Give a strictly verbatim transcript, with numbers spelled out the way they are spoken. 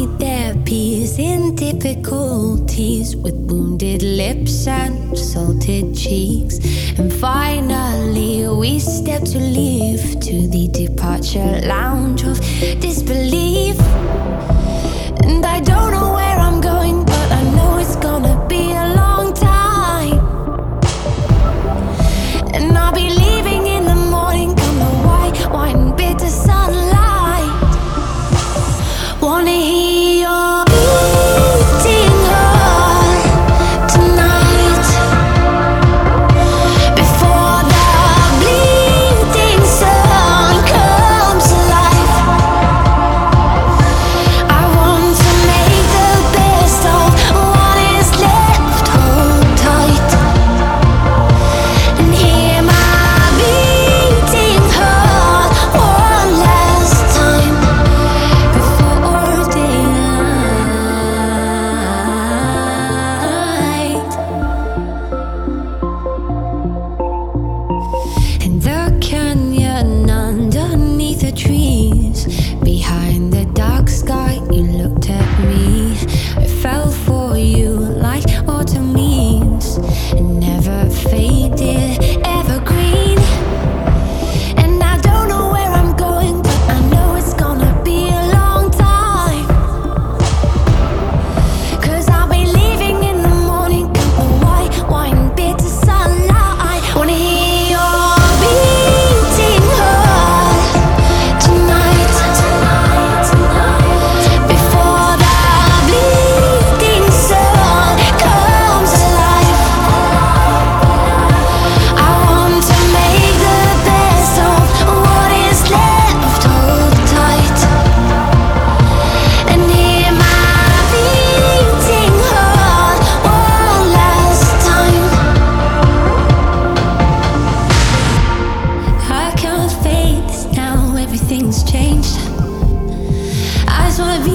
need their peace in difficulties, with wounded lips and salted cheeks. And finally we step to leave, to the departure lounge of disbelief. And I don't know where I'm going, but I know it's gonna be a long time. And I'll be leaving in the morning, come the white wine, bitter sunlight. Wanna hear your beating heart tonight, before the bleeding sun comes alive. I want to make the best of what is left. Hold tight and hear my beating heart one last time before daylight. And the canyon underneath the trees, behind the dark sky, you looked at me. I fell for you like autumn leaves, and never faded, evergreen. And I don't know where I'm going, but I know it's gonna be a long time. Cause I'll be leaving in the morning, come the white wine, bitter sunlight. Wanna hear your beating heart tonight, before the bleeding sun comes alive. I want to make the best of what is left. Hold tight and hear my beating heart one last time. I can't fake this now, everything's changed. I just wanna be